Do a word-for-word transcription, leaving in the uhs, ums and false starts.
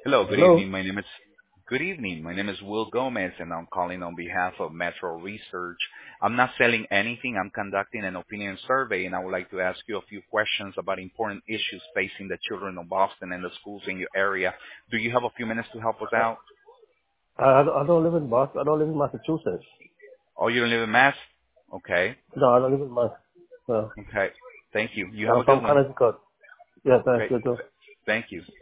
Hello, good Hello. evening. My name is Good evening. My name is Will Gomez, and I'm calling on behalf of Metro Research. I'm not selling anything. I'm conducting an opinion survey, and I would like to ask you a few questions about important issues facing the children of Boston and the schools in your area. Do you have a few minutes to help us Uh, out? I, I don't I don't live in Boston. I don't live in Massachusetts. Oh, you don't live in Mass? Okay. No, I don't live in Mass. Uh, Okay. Thank you. You have I'm a from good one. Connecticut. Yeah, thanks. Okay. You too. Thank you.